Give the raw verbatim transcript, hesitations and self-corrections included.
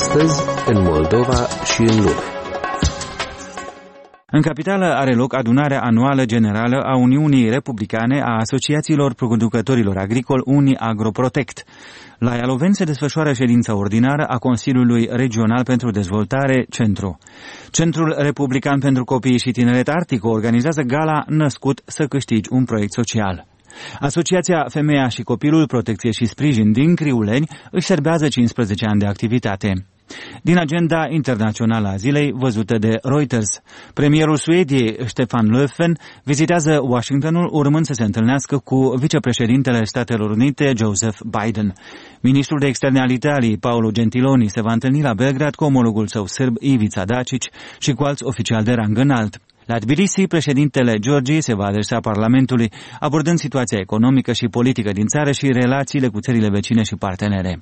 Astăzi, în Moldova și în lume. În capitală are loc adunarea anuală generală a Uniunii Republicane a Asociațiilor Producătorilor Agricoli Uni Agroprotect. La Ialoveni se desfășoară ședința ordinară a Consiliului Regional pentru Dezvoltare Centru. Centrul Republican pentru Copii și Tineret Artico organizează gala Născut să câștigi un proiect social. Asociația Femeia și Copilul, Protecție și Sprijin din Criuleni își serbează cincisprezece ani de activitate. Din agenda internațională a zilei văzută de Reuters, premierul Suediei Stefan Löfven vizitează Washingtonul urmând să se întâlnească cu vicepreședintele Statelor Unite Joseph Biden. Ministrul de Externe al Italiei Paolo Gentiloni se va întâlni la Belgrad cu omologul său sârb Ivica Dačić și cu alți oficiali de rang înalt. La Tbilisi, președintele Georgiei se va adresa Parlamentului, abordând situația economică și politică din țară și relațiile cu țările vecine și partenere.